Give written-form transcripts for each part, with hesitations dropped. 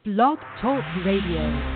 Blog Talk Radio.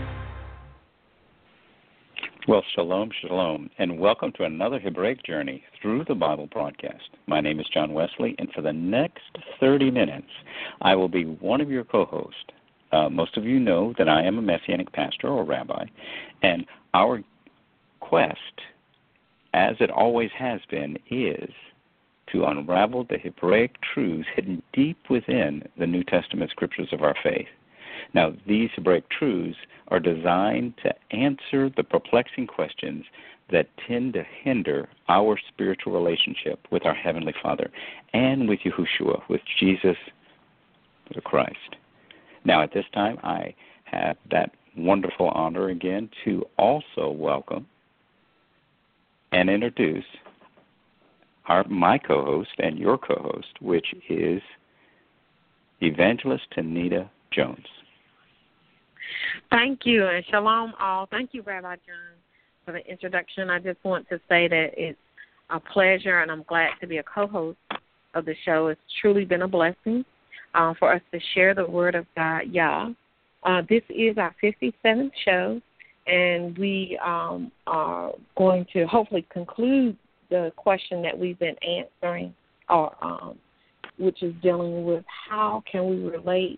Well, shalom, shalom, and welcome to another Hebraic Journey through the Bible broadcast. My name is John Wesley, and for the next 30 minutes, I will be one of your co-hosts. Most of you know that I am a Messianic pastor or rabbi, and our quest, as it always has been, is to unravel the Hebraic truths hidden deep within the New Testament scriptures of our faith. Now, these Hebraic truths are designed to answer the perplexing questions that tend to hinder our spiritual relationship with our Heavenly Father and with Yahushua, with Jesus the Christ. Now, at this time, I have that wonderful honor again to also welcome and introduce my co-host and your co-host, which is Evangelist Tanita Jones. Thank you, and shalom all. Thank you, Rabbi John, for the introduction. I just want to say that it's a pleasure, and I'm glad to be a co-host of the show. It's truly been a blessing for us to share the Word of God, Yah. This is our 57th show, and we are going to hopefully conclude the question that we've been answering, which is dealing with how can we relate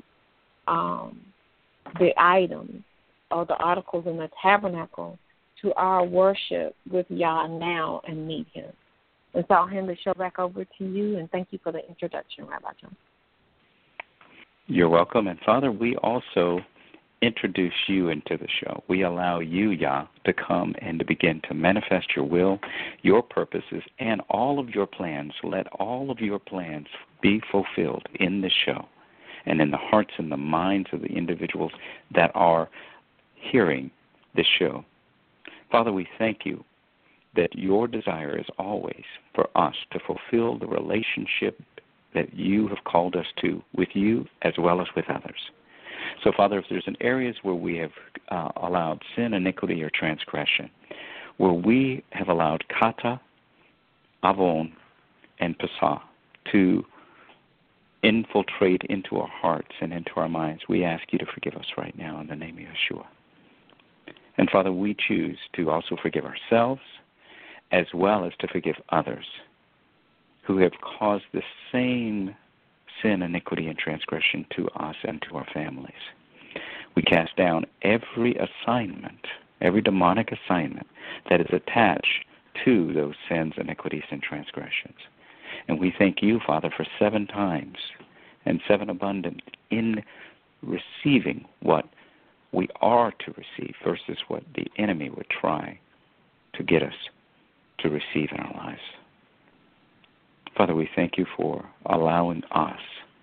the items or the articles in the tabernacle to our worship with Yah now and meet Him. And so I'll hand the show back over to you, and thank you for the introduction, Rabbi John. You're welcome. And Father, we also introduce you into the show. We allow you, Yah, to come and to begin to manifest your will, your purposes, and all of your plans. Let all of your plans be fulfilled in this show and in the hearts and the minds of the individuals that are hearing this show. Father, we thank you that your desire is always for us to fulfill the relationship that you have called us to with you as well as with others. So, Father, if there's areas where we have allowed sin, iniquity, or transgression, where we have allowed kata, avon, and pasa to infiltrate into our hearts and into our minds, we ask you to forgive us right now in the name of Yeshua. And, Father, we choose to also forgive ourselves as well as to forgive others who have caused the same sin, iniquity, and transgression to us and to our families. We cast down every assignment, every demonic assignment that is attached to those sins, iniquities, and transgressions. And we thank you, Father, for 7 times and 7 abundant in receiving what we are to receive versus what the enemy would try to get us to receive in our lives. Father, we thank you for allowing us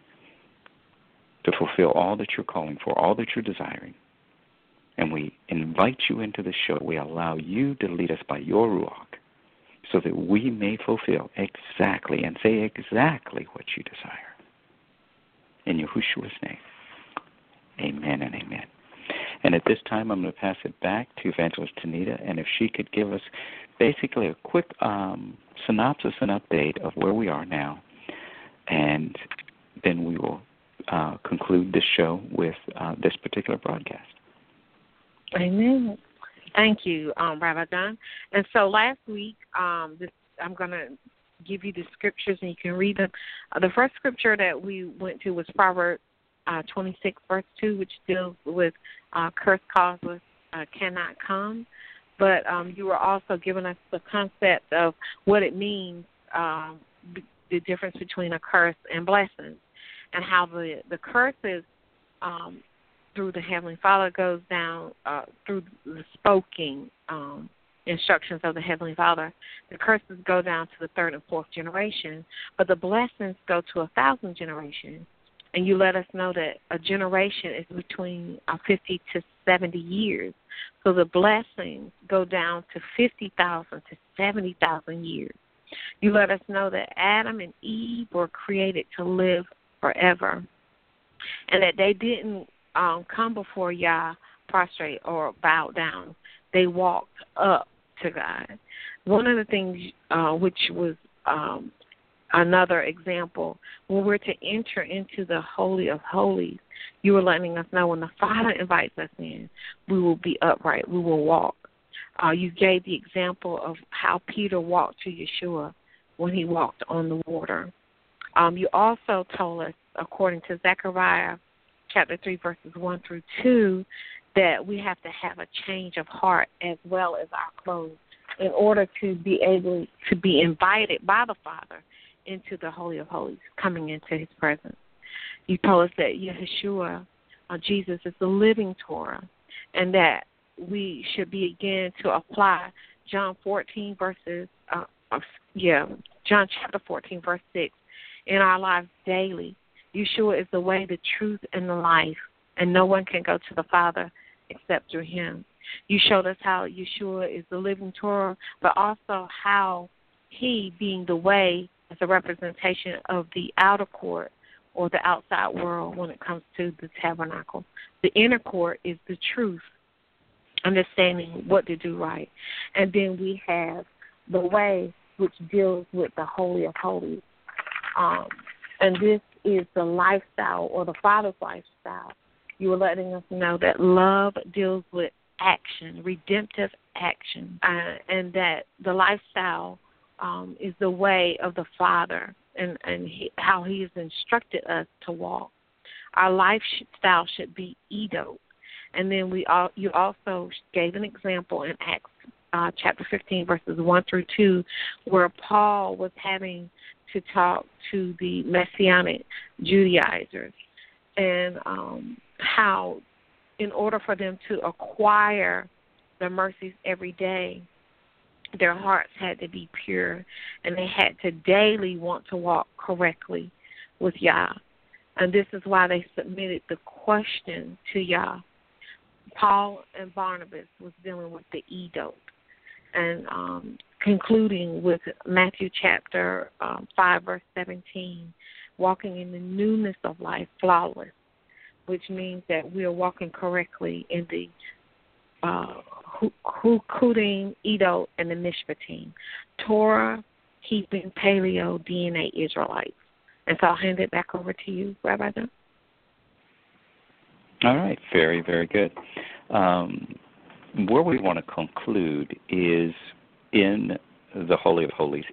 to fulfill all that you're calling for, all that you're desiring. And we invite you into the show. We allow you to lead us by your Ruach so that we may fulfill exactly and say exactly what you desire. In Yahushua's name, amen and amen. And at this time, I'm going to pass it back to Evangelist Tanita, and if she could give us basically a quick synopsis and update of where we are now, and then we will conclude this show with this particular broadcast. Amen. Thank you, Rabbi John. And so last week, I'm going to give you the scriptures, and you can read them. The first scripture that we went to was Proverbs 26, verse 2, which deals with curse causeless cannot come. But you were also giving us the concept of what it means, the difference between a curse and blessings, and how the curses through the Heavenly Father goes down through the spoken instructions of the Heavenly Father. The curses go down to the 3rd and 4th generation, but the blessings go to 1,000 generations. And you let us know that a generation is between 50 to 70 years. So the blessings go down to 50,000 to 70,000 years. You let us know that Adam and Eve were created to live forever, and that they didn't come before Yah prostrate or bow down. They walked up to God. One of the things which was another example, when we're to enter into the Holy of Holies, you were letting us know when the Father invites us in, we will be upright, we will walk. You gave the example of how Peter walked to Yeshua when he walked on the water. You also told us, according to Zechariah chapter 3, verses 1 through 2, that we have to have a change of heart as well as our clothes in order to be able to be invited by the Father into the Holy of Holies, coming into his presence. You told us that Yeshua, Jesus, is the living Torah, and that we should begin to apply John chapter 14, verse 6, in our lives daily. Yeshua is the way, the truth, and the life, and no one can go to the Father except through him. You showed us how Yeshua is the living Torah, but also how he, being the way, is a representation of the outer court or the outside world when it comes to the tabernacle. The inner court is the truth, understanding what to do right. And then we have the way, which deals with the Holy of Holies. And this is the lifestyle, or the Father's lifestyle. You were letting us know that love deals with action, redemptive action, and that the lifestyle is the way of the Father, and how he has instructed us to walk. Our lifestyle should be edot. And then you also gave an example in Acts chapter 15, verses 1 through 2, where Paul was having to talk to the Messianic Judaizers, and how in order for them to acquire the mercies every day, their hearts had to be pure, and they had to daily want to walk correctly with Yah. And this is why they submitted the question to Yah. Paul and Barnabas was dealing with the edot, and concluding with Matthew chapter 5, verse 17, walking in the newness of life, flawless, which means that we are walking correctly in the Hukudim, Edot, and the Mishpatim, Torah, keeping, paleo, DNA Israelites. And so I'll hand it back over to you, Rabbi John. All right, very, very good. Where we want to conclude is in the Holy of Holies,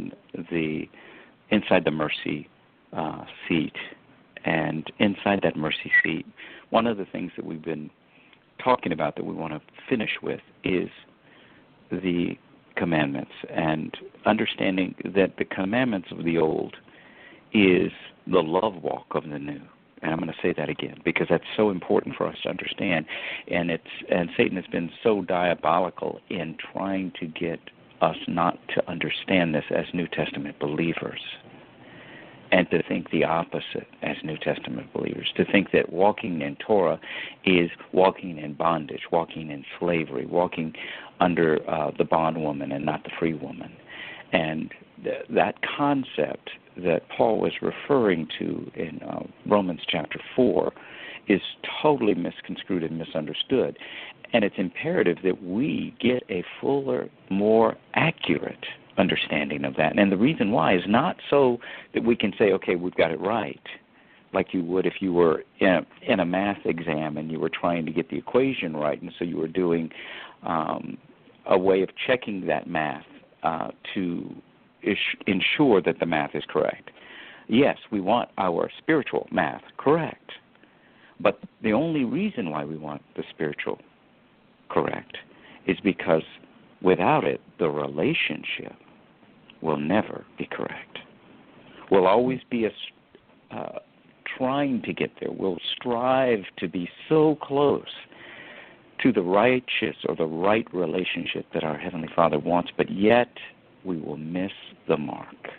inside the mercy seat. And inside that mercy seat, one of the things that we've been talking about that we want to finish with is the commandments, and understanding that the commandments of the old is the love walk of the new. And I'm going to say that again because that's so important for us to understand. And Satan has been so diabolical in trying to get us not to understand this as New Testament believers, and to think the opposite as New Testament believers, to think that walking in Torah is walking in bondage, walking in slavery, walking under the bondwoman and not the free woman. And that concept that Paul was referring to in Romans chapter 4 is totally misconstrued and misunderstood. And it's imperative that we get a fuller, more accurate understanding of that. And the reason why is not so that we can say, okay, we've got it right, like you would if you were in a math exam and you were trying to get the equation right, and so you were doing a way of checking that math to ensure that the math is correct. Yes, we want our spiritual math correct, but the only reason why we want the spiritual correct is because without it, the relationship will never be correct. We'll always be trying to get there. We'll strive to be so close to the righteous or the right relationship that our Heavenly Father wants, but yet we will miss the mark.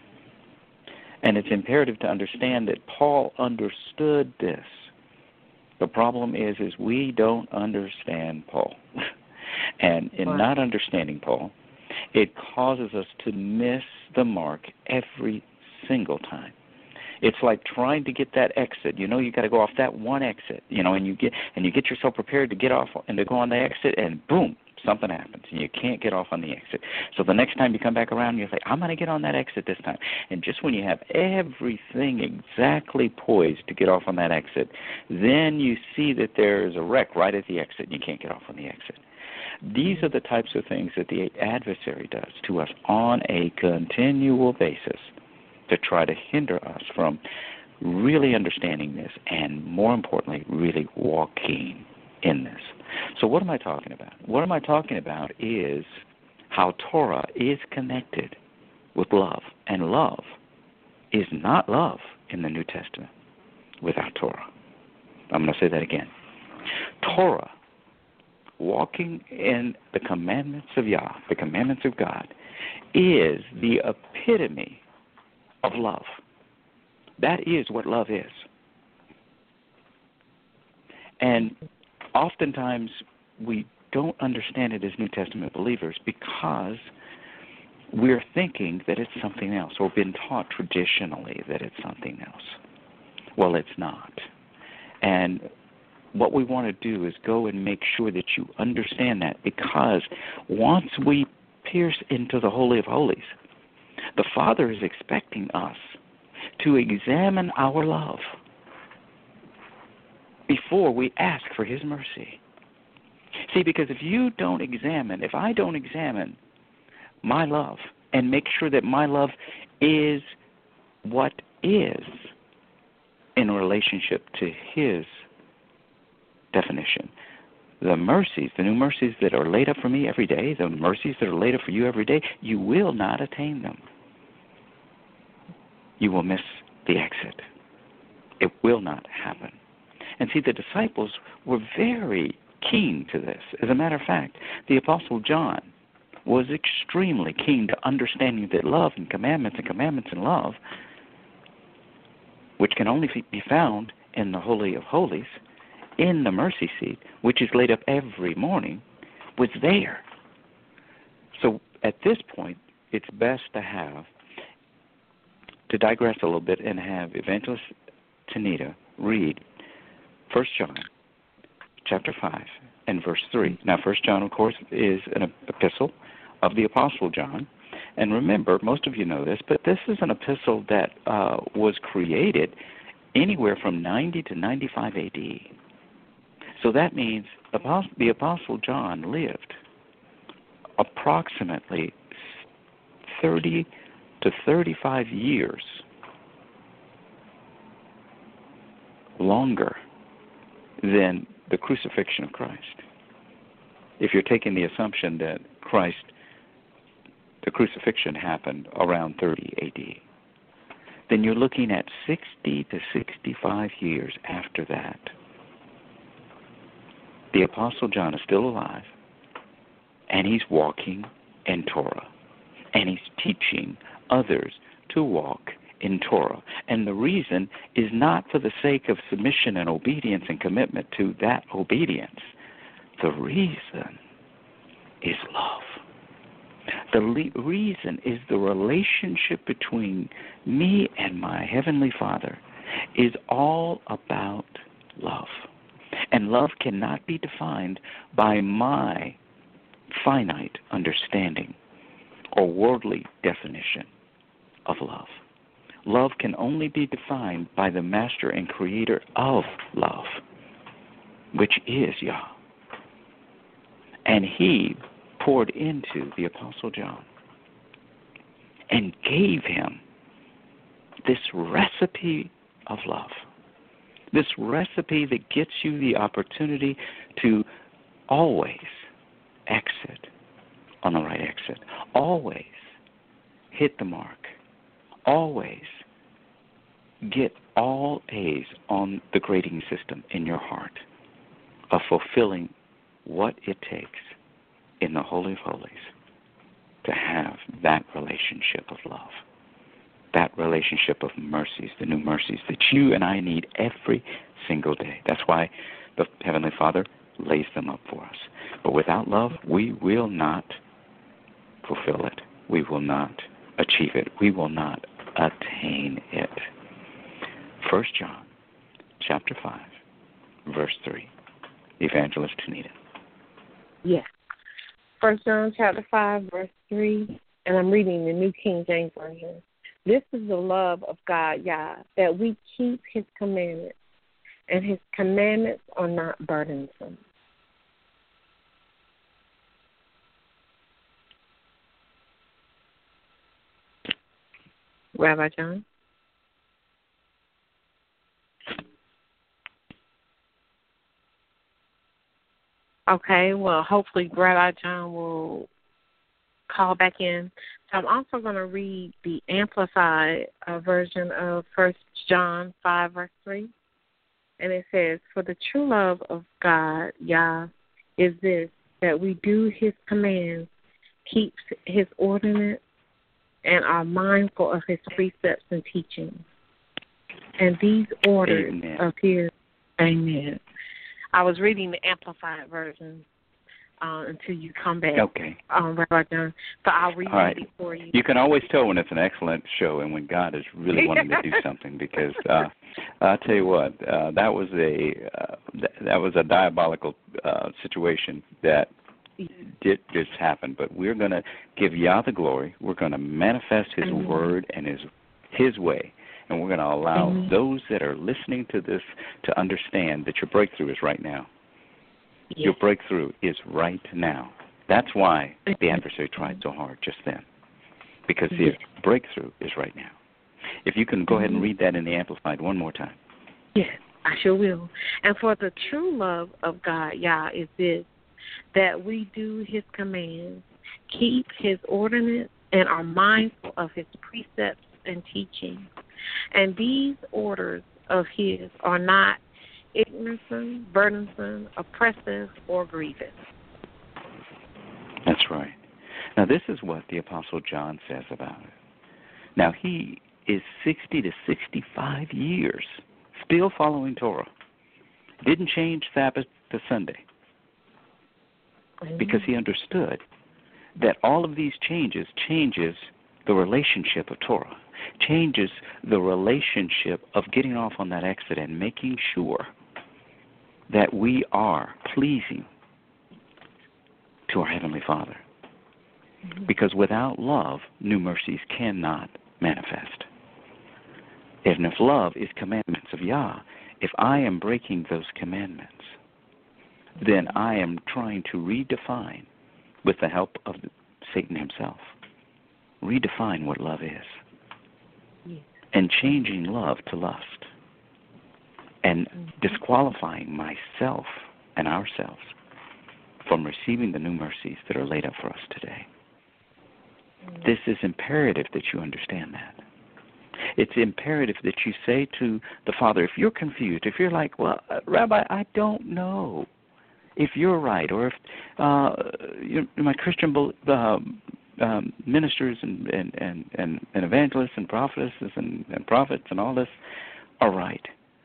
And it's imperative to understand that Paul understood this. The problem is we don't understand Paul. And in not understanding Paul, it causes us to miss the mark every single time. It's like trying to get that exit. You got to go off that one exit, and you get yourself prepared to get off and to go on the exit, and boom, something happens, and you can't get off on the exit. So the next time you come back around, you say, I'm going to get on that exit this time. And just when you have everything exactly poised to get off on that exit, then you see that there's a wreck right at the exit, and you can't get off on the exit. These are the types of things that the adversary does to us on a continual basis to try to hinder us from really understanding this and, more importantly, really walking in this. So what am I talking about? What I'm talking about is how Torah is connected with love, and love is not love in the New Testament without Torah. I'm going to say that again. Torah, walking in the commandments of Yah, the commandments of God, is the epitome of love. That is what love is. And oftentimes we don't understand it as New Testament believers because we're thinking that it's something else, or been taught traditionally that it's something else. Well, it's not. And what we want to do is go and make sure that you understand that, because once we pierce into the Holy of Holies, the Father is expecting us to examine our love before we ask for His mercy. See, because if I don't examine my love and make sure that my love is what is in relationship to His definition, the mercies, the new mercies that are laid up for me every day, the mercies that are laid up for you every day, you will not attain them. You will miss the exit. It will not happen. And see, the disciples were very keen to this. As a matter of fact, the Apostle John was extremely keen to understanding that love and commandments and love, which can only be found in the Holy of Holies, in the mercy seat, which is laid up every morning, was there. So at this point, it's best to digress a little bit and have Evangelist Tanita read 1 John chapter 5 and verse 3. Now, 1 John, of course, is an epistle of the Apostle John. And remember, most of you know this, but this is an epistle that was created anywhere from 90 to 95 A.D. So that means the Apostle John lived approximately 30 to 35 years longer than the crucifixion of Christ. If you're taking the assumption that the crucifixion happened around 30 A.D., then you're looking at 60 to 65 years after that. The Apostle John is still alive, and he's walking in Torah, and he's teaching others to walk in Torah. And the reason is not for the sake of submission and obedience and commitment to that obedience. The reason is love. The reason is the relationship between me and my Heavenly Father is all about love. And love cannot be defined by my finite understanding or worldly definition of love. Love can only be defined by the master and creator of love, which is Yah. And He poured into the Apostle John and gave him this recipe of love, this recipe that gets you the opportunity to always exit on the right exit, always hit the mark, always get all A's on the grading system in your heart of fulfilling what it takes in the Holy of Holies to have that relationship of love, that relationship of mercies, the new mercies that you and I need every single day. That's why the Heavenly Father lays them up for us. But without love, we will not fulfill it. We will not achieve it. We will not attain it. 1 John chapter 5, verse 3. Evangelist Tanita. Yes. 1 John chapter 5, verse 3, and I'm reading the New King James Version. This is the love of God, Yah, that we keep his commandments, and his commandments are not burdensome. Rabbi John? Okay, well, hopefully Rabbi John will call back in. So I'm also going to read the amplified version of 1 John 5, verse 3. And it says, for the true love of God, Yah, is this, that we do his commands, keep his ordinance, and are mindful of his precepts and teachings. And these orders Amen. of his, amen. I was reading the amplified version until you come back. Okay. Rabbi John. So I'll read right. it for you. You can always tell when it's an excellent show and when God is really wanting to do something, because I'll tell you what, that was a diabolical situation that did just happen. But we're going to give Yah the glory. We're going to manifest his Amen. word and his way. And we're going to allow Amen. those that are listening to this to understand that your breakthrough is right now. Yes. Your breakthrough is right now. That's why the adversary tried so hard just then, because the breakthrough is right now. If you can go ahead and read that in the Amplified one more time. Yes, I sure will. And for the true love of God, Yah, is this, that we do his commands, keep his ordinance, and are mindful of his precepts and teachings. And these orders of his are not ignorant, burdensome, oppressive, or grievous. That's right. Now, this is what the Apostle John says about it. Now, he is 60 to 65 years still following Torah. Didn't change Sabbath to Sunday, because he understood that all of these changes the relationship of Torah, changes the relationship of getting off on that exit and making sure that we are pleasing to our Heavenly Father. Because without love, new mercies cannot manifest. And if love is commandments of Yah, if I am breaking those commandments, then I am trying to redefine, with the help of Satan himself, redefine what love is. And changing love to lust. And disqualifying myself and ourselves from receiving the new mercies that are laid up for us today. This is imperative that you understand that. It's imperative that you say to the Father, if you're confused, if you're like, well, Rabbi, I don't know if you're right, or if my Christian ministers and evangelists and prophetesses and prophets and all this are right.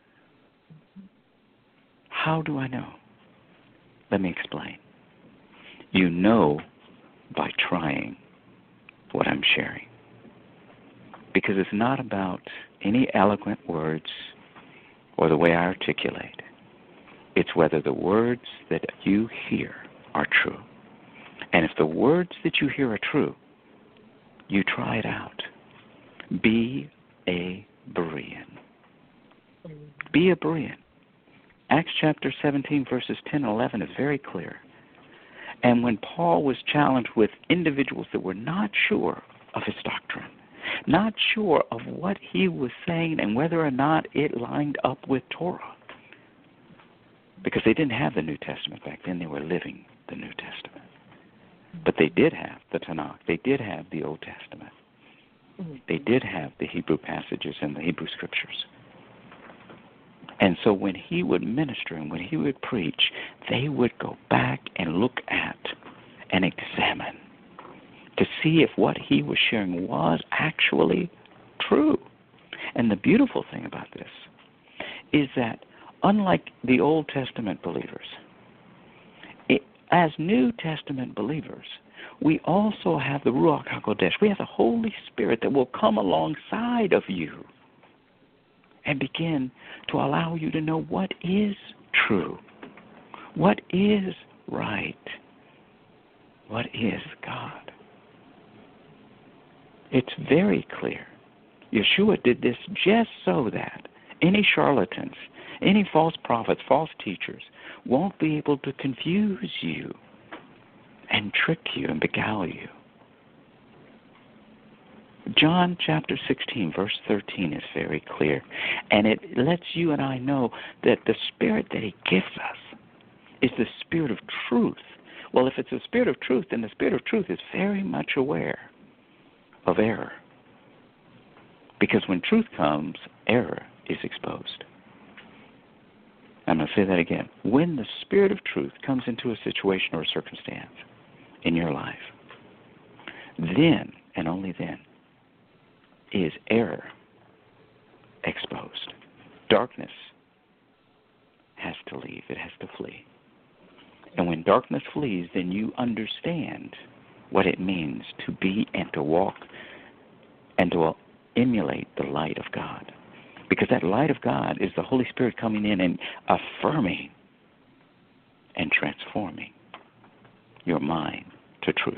How do I know? Let me explain. You know by trying what I'm sharing. Because it's not about any eloquent words or the way I articulate. It's whether the words that you hear are true. And if the words that you hear are true, you try it out. Be a Berean. Be a Berean. Acts chapter 17, verses 10 and 11 is very clear. And when Paul was challenged with individuals that were not sure of his doctrine, not sure of what he was saying and whether or not it lined up with Torah, because they didn't have the New Testament back then, they were living the New Testament. But they did have the Tanakh, they did have the Old Testament, they did have the Hebrew passages and the Hebrew scriptures. And so when he would minister and when he would preach, they would go back and look at and examine to see if what he was sharing was actually true. And the beautiful thing about this is that unlike the Old Testament believers, as New Testament believers, we also have the Ruach HaKodesh. We have the Holy Spirit that will come alongside of you and begin to allow you to know what is true, what is right, What is God? It's very clear. Yeshua did this just so that any charlatans, any false prophets, false teachers won't be able to confuse you and trick you and beguile you. John chapter 16, verse 13 is very clear, and it lets you and I know that the Spirit that He gives us is the Spirit of truth. Well, if it's the Spirit of truth, then the Spirit of truth is very much aware of error. Because when truth comes, error is exposed. I'm going to say that again. When the Spirit of truth comes into a situation or a circumstance in your life, then and only then is error exposed. Darkness has to leave. It has to flee. And when darkness flees, then you understand what it means to be and to walk and to emulate the light of God. Because that light of God is the Holy Spirit coming in and affirming and transforming your mind to truth.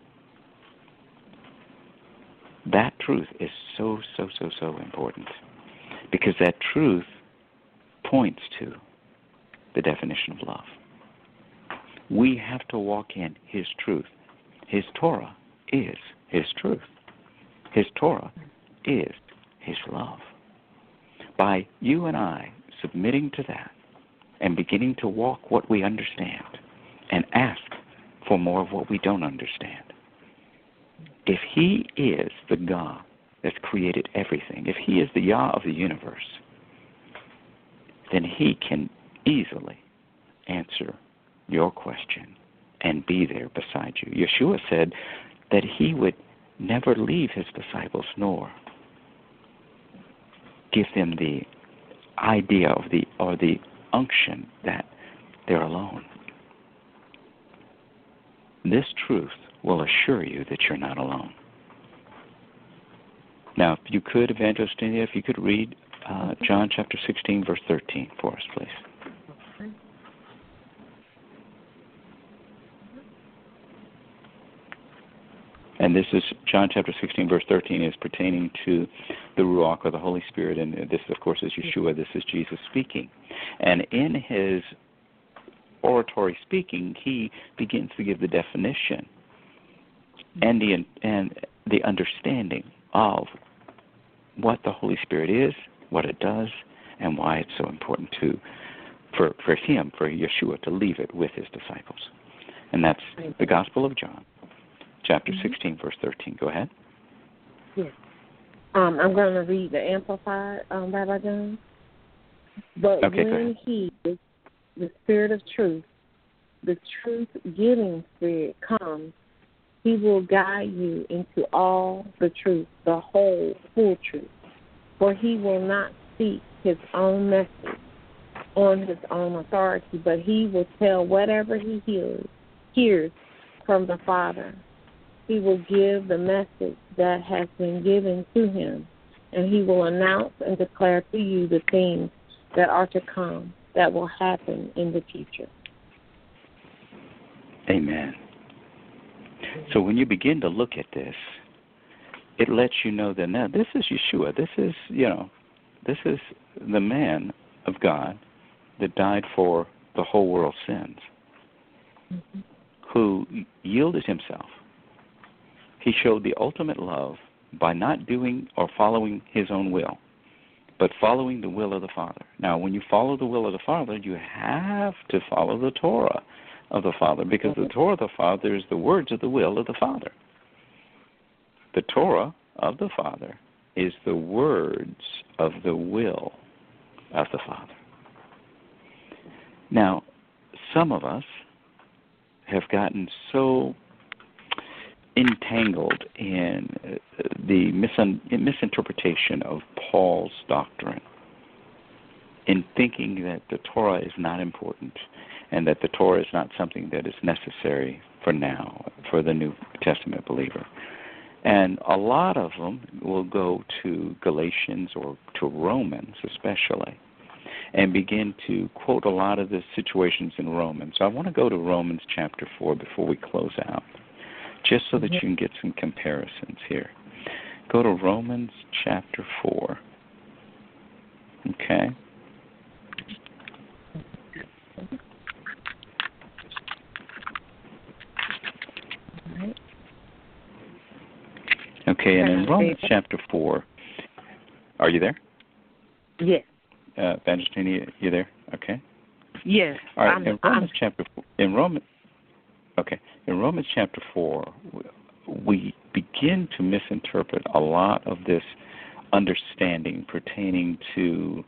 That truth is so important, because that truth points to the definition of love. We have to walk in His truth. His Torah is His truth. His Torah is His love. By you and I submitting to that and beginning to walk what we understand and ask for more of what we don't understand, if He is the God that's created everything, if He is the Yah of the universe, then He can easily answer your question and be there beside you. Yeshua said that He would never leave His disciples nor give them the idea of the unction that they're alone. This truth will assure you that you're not alone. Now, if you could, Evangelist India, if you could read John chapter 16, verse 13 for us, please. And this is John chapter 16, verse 13 is pertaining to the Ruach, or the Holy Spirit. And this, of course, is Yeshua. This is Jesus speaking. And in His oratory speaking, He begins to give the definition and the understanding of what the Holy Spirit is, what it does, and why it's so important for Him, for Yeshua, to leave it with His disciples. And that's the Gospel of John, chapter 16, verse 13. Go ahead. Yes. I'm going to read the Amplified, Rabbi John. But okay, when He, the Spirit of truth, the truth-giving Spirit comes, He will guide you into all the truth, the whole, full truth. For He will not speak His own message on His own authority, but He will tell whatever He hears from the Father. He will give the message that has been given to Him, and He will announce and declare to you the things that are to come, that will happen in the future. Amen. So when you begin to look at this, it lets you know that now this is Yeshua. This is the man of God that died for the whole world's sins, who yielded Himself. He showed the ultimate love by not doing or following His own will, but following the will of the Father. Now, when you follow the will of the Father, you have to follow the Torah of the Father, because the Torah of the Father is the words of the will of the Father. The Torah of the Father is the words of the will of the Father. Now, some of us have gotten so entangled in the misinterpretation of Paul's doctrine, in thinking that the Torah is not important and that the Torah is not something that is necessary for now, for the New Testament believer. And a lot of them will go to Galatians or to Romans especially and begin to quote a lot of the situations in Romans. So I want to go to Romans chapter 4 before we close out, just so that you can get some comparisons here. Go to Romans chapter 4. Okay. Okay, and in Romans chapter 4, are you there? Yes. Evangeline, you there? Okay. Yes. All right. In Romans chapter 4, in Romans chapter 4, we begin to misinterpret a lot of this understanding pertaining to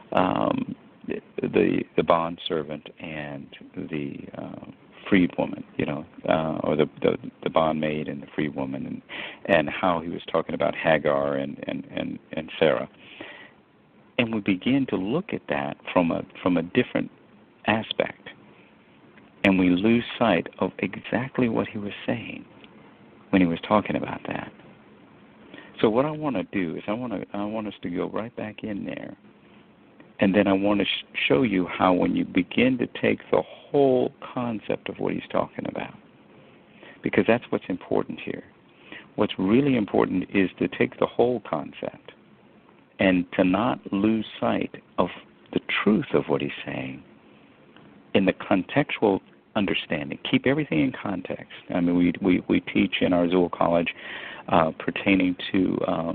the bond servant and the freed woman, or the bondmaid and the freed woman, and how he was talking about Hagar and Sarah. And we begin to look at that from a different aspect, and we lose sight of exactly what he was saying when he was talking about that. So what I want to do is I want us to go right back in there, and then I want to show you how when you begin to take the whole concept of what he's talking about, because that's what's important here. What's really important is to take the whole concept and to not lose sight of the truth of what he's saying in the contextual understanding. Keep everything in context. I mean, we teach in our Zool College pertaining to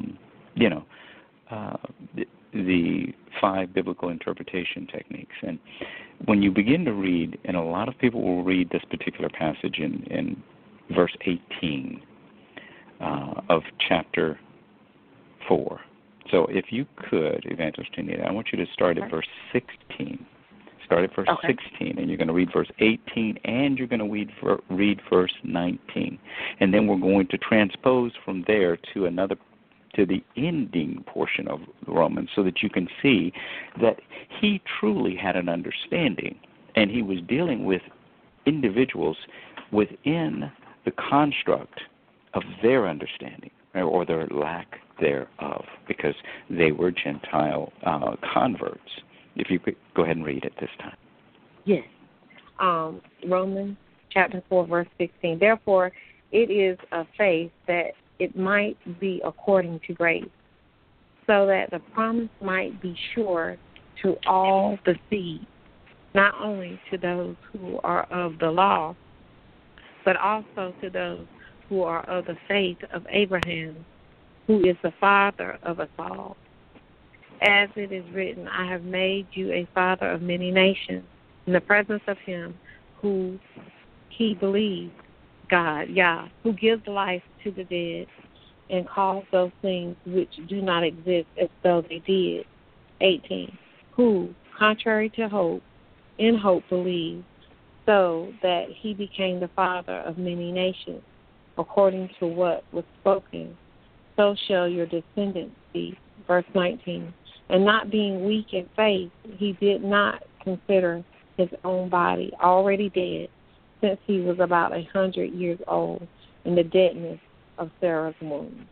the 5 biblical interpretation techniques. And when you begin to read, and a lot of people will read this particular passage in verse 18 of chapter 4. So if you could, Evangelist Janita, I want you to start at verse 16. Start at verse 16, and you're going to read verse 18, and you're going to read verse 19. And then we're going to transpose from there to the ending portion of Romans, so that you can see that he truly had an understanding, and he was dealing with individuals within the construct of their understanding, or their lack thereof, because they were Gentile converts. If you could go ahead and read it this time. Yes. Romans chapter 4, verse 16. Therefore, it is of faith that it might be according to grace, so that the promise might be sure to all the seed, not only to those who are of the law, but also to those who are of the faith of Abraham, who is the father of us all. As it is written, I have made you a father of many nations, in the presence of him who he believed, God, Yah, who gives life to the dead and calls those things which do not exist as though they did. 18, who, contrary to hope, in hope believed, so that he became the father of many nations, according to what was spoken, so shall your descendants be. Verse 19, and not being weak in faith, he did not consider his own body already dead, since he was about 100 years old, in the deadness of Sarah's womb.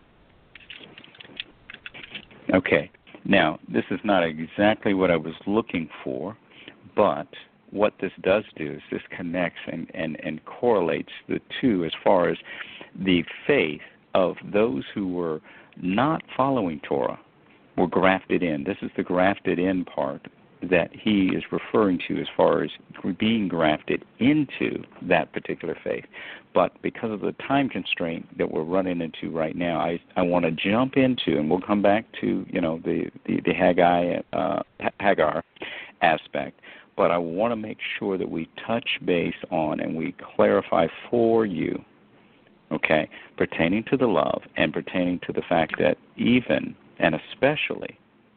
Okay. Now, this is not exactly what I was looking for, but what this does do is this connects and correlates the two as far as the faith of those who were not following Torah were grafted in. This is the grafted in part that he is referring to as far as being grafted into that particular faith. But because of the time constraint that we're running into right now, I want to jump into, and we'll come back to the Hagar aspect, but I want to make sure that we touch base on and we clarify for you, okay, pertaining to the love and pertaining to the fact that even and especially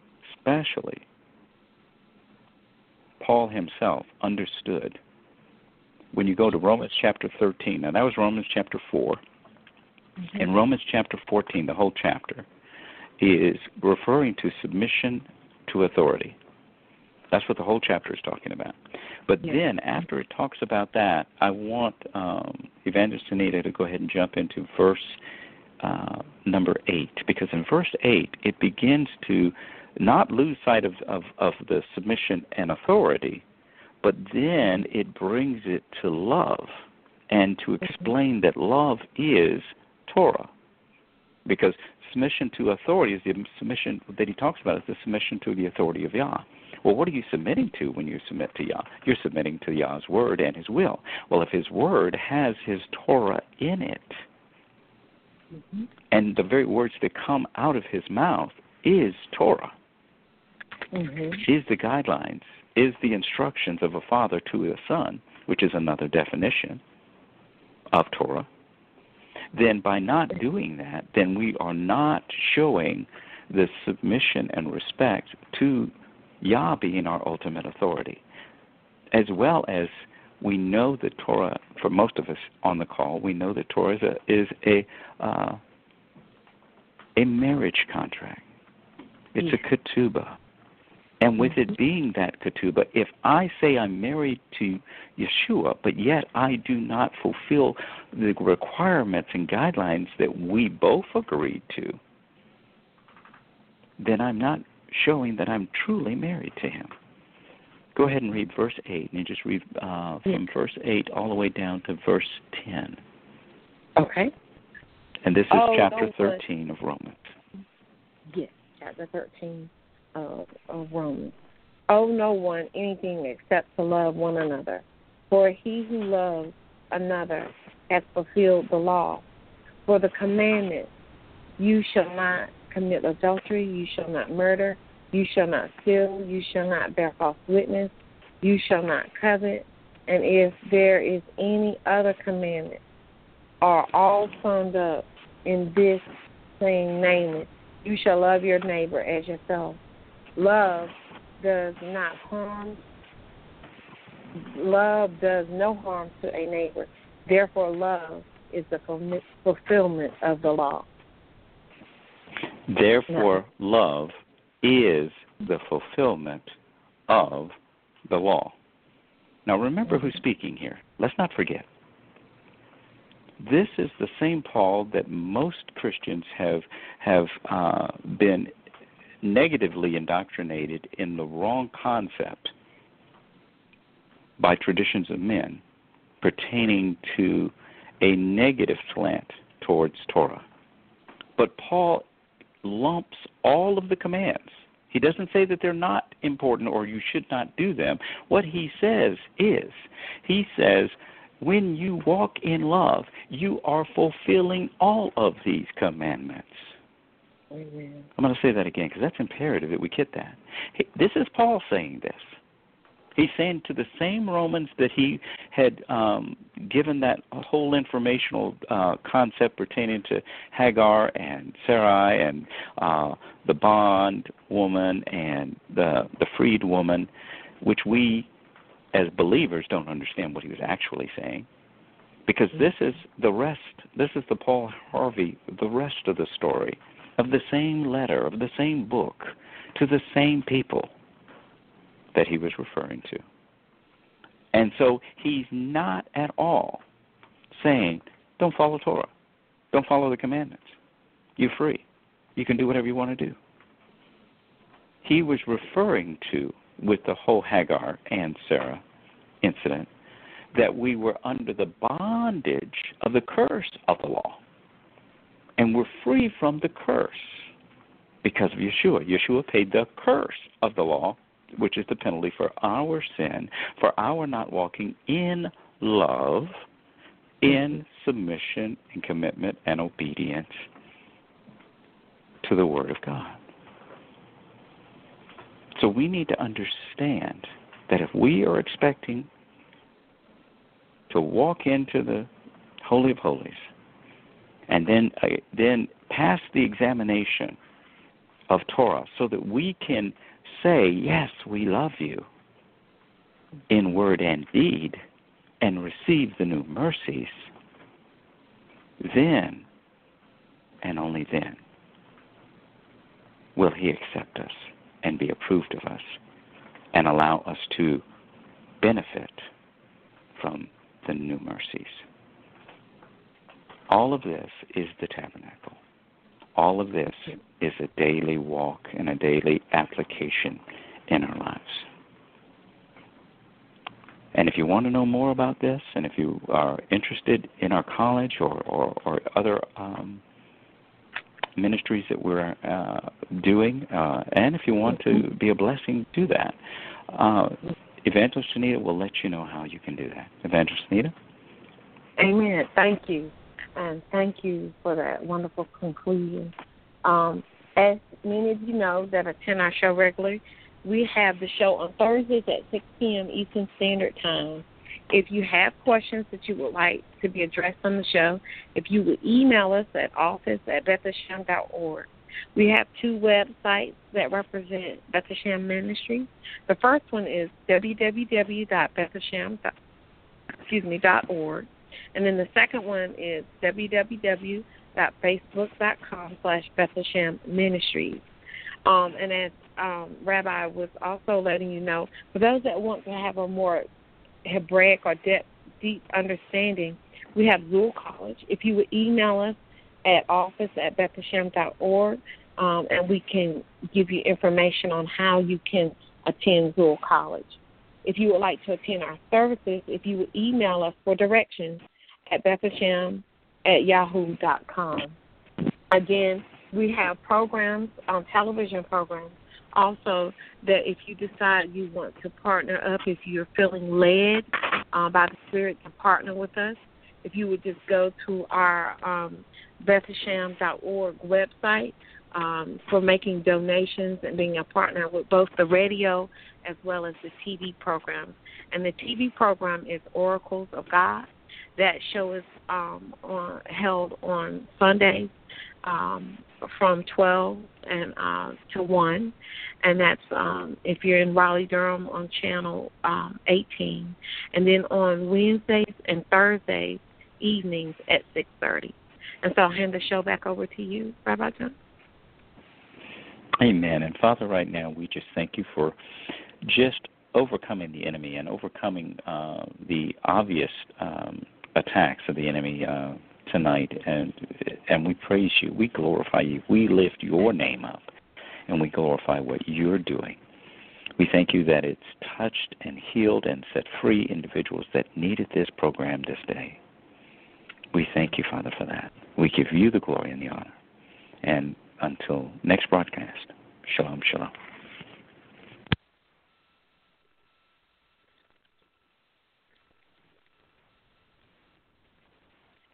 Paul himself understood. When you go to Romans chapter 13, now that was Romans chapter 4. Mm-hmm. In Romans chapter 14, the whole chapter is referring to submission to authority. That's what the whole chapter is talking about. But then after it talks about that, I want Evangelist Anita to go ahead and jump into verse number 8, because in verse 8 it begins to not lose sight of the submission and authority, but then it brings it to love and to explain that love is Torah. Because submission to authority is the submission that he talks about, is the submission to the authority of Yah. Well, what are you submitting to when you submit to Yah? You're submitting to Yah's word and his will. Well, if his word has his Torah in it, and the very words that come out of his mouth is Torah, is the guidelines, is the instructions of a father to a son, which is another definition of Torah, then by not doing that, then we are not showing the submission and respect to Yah being our ultimate authority. As well as we know that Torah, for most of us on the call, we know that Torah is a marriage contract. It's a ketubah. And with it being that ketubah, if I say I'm married to Yeshua, but yet I do not fulfill the requirements and guidelines that we both agreed to, then I'm not showing that I'm truly married to him. Go ahead and read verse 8, and you just read from verse 8 all the way down to verse 10. Okay. And this is chapter 13 of Romans. Yes, chapter 13 of Romans. Owe no one anything except to love one another. For he who loves another has fulfilled the law. For the commandment, you shall not commit adultery, you shall not murder, you shall not steal, you shall not bear false witness, you shall not covet, and if there is any other commandment, are all summed up in this saying, namely, you shall love your neighbor as yourself. Love does no harm to a neighbor. Therefore, love is the fulfillment of the law. Therefore, love is the fulfillment of the law. Now, remember who's speaking here. Let's not forget. This is the same Paul that most Christians have been negatively indoctrinated in the wrong concept by traditions of men pertaining to a negative slant towards Torah. But Paul lumps all of the commands. He doesn't say that they're not important or you should not do them. What he says is, he says, when you walk in love, you are fulfilling all of these commandments. Amen. I'm going to say that again because that's imperative that we get that. This is Paul saying this. He's saying to the same Romans that he had given that whole informational concept pertaining to Hagar and Sarai and the bond woman and the freed woman, which we as believers don't understand what he was actually saying. Because this is the rest, this is the Paul Harvey, the rest of the story of the same letter, of the same book, to the same people that he was referring to. And so he's not at all saying, don't follow Torah. Don't follow the commandments. You're free. You can do whatever you want to do. He was referring to, with the whole Hagar and Sarah incident, that we were under the bondage of the curse of the law. And we're free from the curse because of Yeshua. Yeshua paid the curse of the law, which is the penalty for our sin, for our not walking in love, in submission and commitment and obedience to the Word of God. So we need to understand that if we are expecting to walk into the Holy of Holies and then pass the examination of Torah so that we can say, yes, we love you in word and deed and receive the new mercies, then and only then will he accept us and be approved of us and allow us to benefit from the new mercies. All of this is the tabernacle. all of this is a daily walk and a daily application in our lives. And if you want to know more about this, and if you are interested in our college or other ministries that we're doing, and if you want to be a blessing, do that. Evangelist Anita will let you know how you can do that. Evangelist Anita? Amen. Thank you. And thank you for that wonderful conclusion. As many of you know that attend our show regularly, we have the show on Thursdays at 6 p.m. Eastern Standard Time. If you have questions that you would like to be addressed on the show, if you would email us at office@bethlehem.org. We have two websites that represent Bethlehem Ministry. The first one is www.bethlehem.org. And then the second one is www.facebook.com/Bethlehem Ministries. And as Rabbi was also letting you know, for those that want to have a more Hebraic or deep understanding, we have Zool College. If you would email us at office@bethlehem.org, and we can give you information on how you can attend Zool College. If you would like to attend our services, if you would email us for directions at bethlehem@yahoo.com. Again, we have programs, television programs, also that if you decide you want to partner up, if you're feeling led by the Spirit to partner with us, if you would just go to our Bethlehem.org website for making donations and being a partner with both the radio as well as the TV program. And the TV program is Oracles of God. That show is held on Sundays from 12 to 1. And that's if you're in Raleigh-Durham on Channel 18. And then on Wednesdays and Thursdays evenings at 6:30. And so I'll hand the show back over to you, Rabbi John. Amen. And Father, right now we just thank you for just overcoming the enemy and overcoming the obvious attacks of the enemy tonight. And we praise you. We glorify you. We lift your name up, and we glorify what you're doing. We thank you that it's touched and healed and set free individuals that needed this program this day. We thank you, Father, for that. We give you the glory and the honor. And until next broadcast, shalom, shalom.